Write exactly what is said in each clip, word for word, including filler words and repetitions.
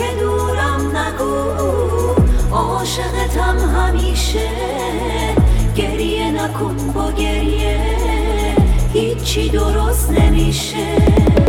که دورم نگو، عاشقتم همیشه. گریه نکن، با گریه هیچی درست نمیشه.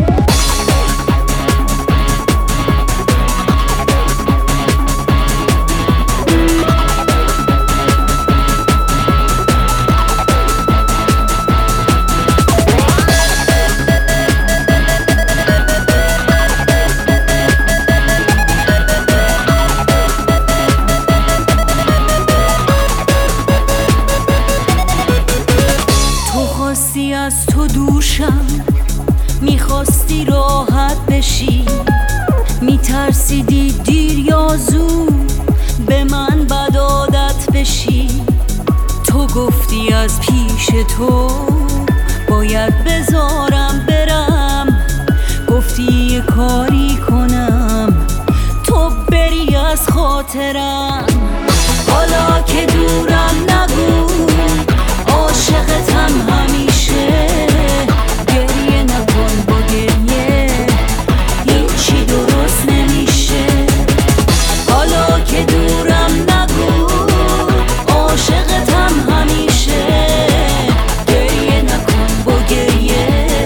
میخواستی از تو دوشم، میخواستی راحت بشی، میترسیدی دیر یا زود به من بد عادت بشی. تو گفتی از پیش تو باید بذارم برم، گفتی یه کاری کنم تو بری از خاطرم. حالا که دورم نگو، عاشقتم همیشه. گریه نکن، با گریه هیچی درست نمیشه. حالا که دورم نگو، عاشقتم همیشه. گریه نکن، با گریه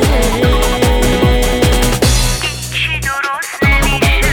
هیچی درست نمیشه.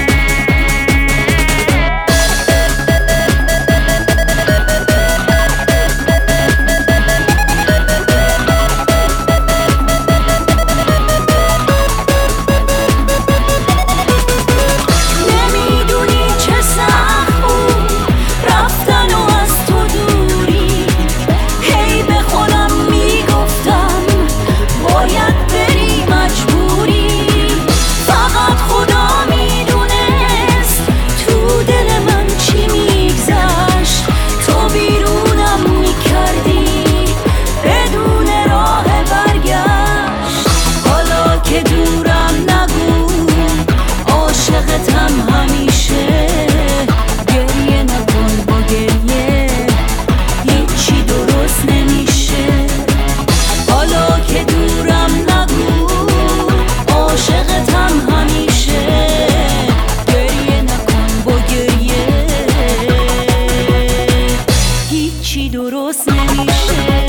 درست نمیشه.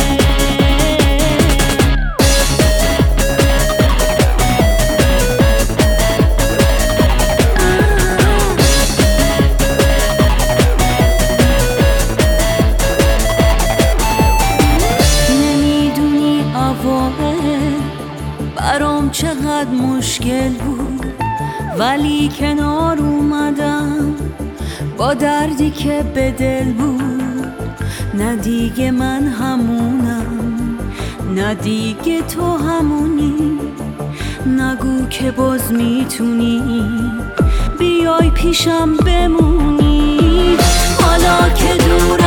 نمیدونی اوایل برام چقدر مشکل بود، ولی کنار اومدم با دردی که به دل بود. نه دیگه من همونم، نه دیگه تو همونی. نگو که باز میتونی بیای پیشم بمونی. حالا که دور